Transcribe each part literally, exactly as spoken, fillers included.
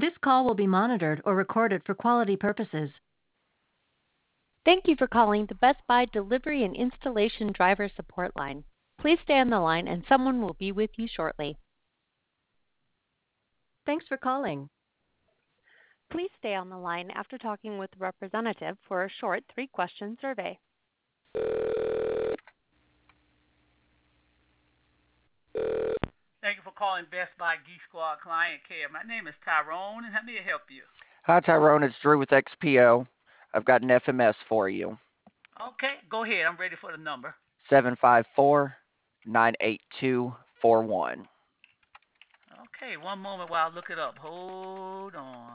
This call will be monitored or recorded for quality purposes. Thank you for calling the Best Buy Delivery and Installation Driver Support Line. Please stay on the line and someone will be with you shortly. Thanks for calling. Please stay on the line after talking with a representative for a short three-question survey. Thank you for calling Best Buy Geek Squad Client Care. My name is Tyrone, and how may I help you? Hi, Tyrone. It's Drew with X P O. I've got an F M S for you. Okay, go ahead. I'm ready for the number. seven five four, nine eight two, four one. Okay, one moment while I look it up. Hold on.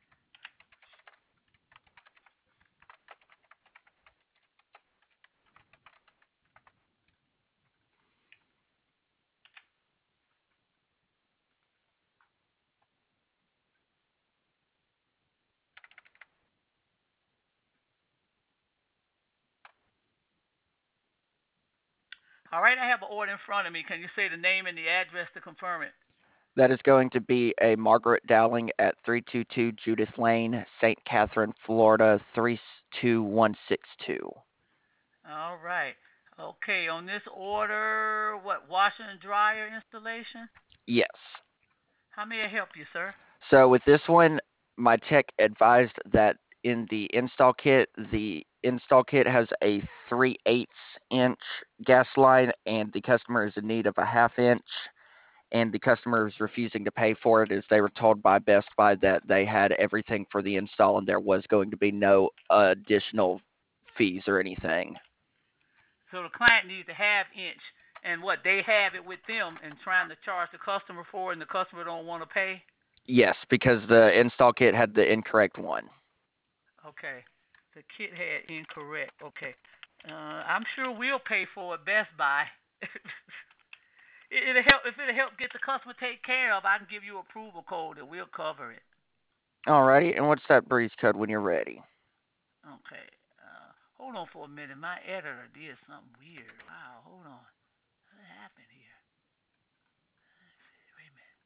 All right, I have an order in front of me. Can you say the name and the address to confirm it? That is going to be a Margaret Dowling at three two two Judith Lane, Saint Catherine, Florida, three two one six two. All right. Okay, on this order, what, washer and dryer installation? Yes. How may I help you, sir? So with this one, my tech advised that in the install kit, the install kit has a three eighths inch gas line, and the customer is in need of a half inch. And the customer is refusing to pay for it as they were told by Best Buy that they had everything for the install and there was going to be no additional fees or anything. So the client needs a half inch, and what, they have it with them and trying to charge the customer for it, and the customer don't want to pay? Yes, because the install kit had the incorrect one. Okay. The kit had incorrect. Okay. Uh, I'm sure we'll pay for it, Best Buy. it, it'll help if it'll help get the customer taken care of. I can give you approval code and we'll cover it. Alrighty, and what's that breeze code when you're ready? Okay. Uh, hold on for a minute. My editor did something weird. Wow. Hold on. What happened here? Wait a minute.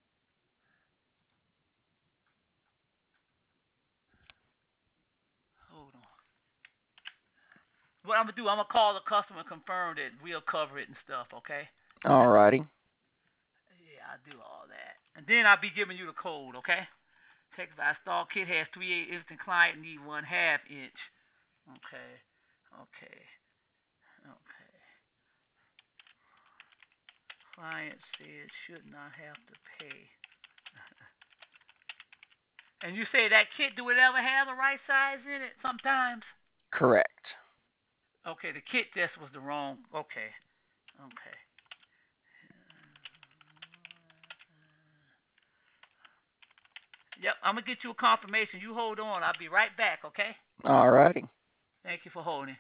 Hold on. What I'm gonna do? I'm gonna call the customer and confirm that we'll cover it and stuff. Okay. Alrighty. Yeah, I'll do all that. And then I'll be giving you the code, okay? Textile install kit has three eight inch and client need one half inch. Okay. Okay. Okay. Client says should not have to pay. And you say that kit, do it ever have the right size in it sometimes? Correct. Okay, the kit just was the wrong. Okay. Okay. Yep, I'm going to get you a confirmation. You hold on. I'll be right back, okay? Alrighty. Thank you for holding.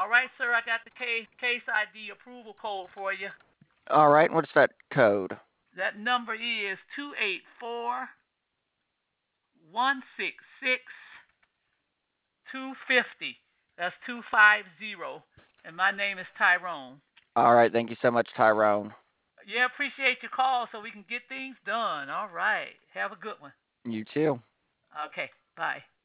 All right, sir. I got the case case I D approval code for you. All right. What's that code? That number is two eight four one six six two fifty. That's two five zero. And my name is Tyrone. All right. Thank you so much, Tyrone. Yeah, appreciate your call so we can get things done. All right. Have a good one. You too. Okay. Bye.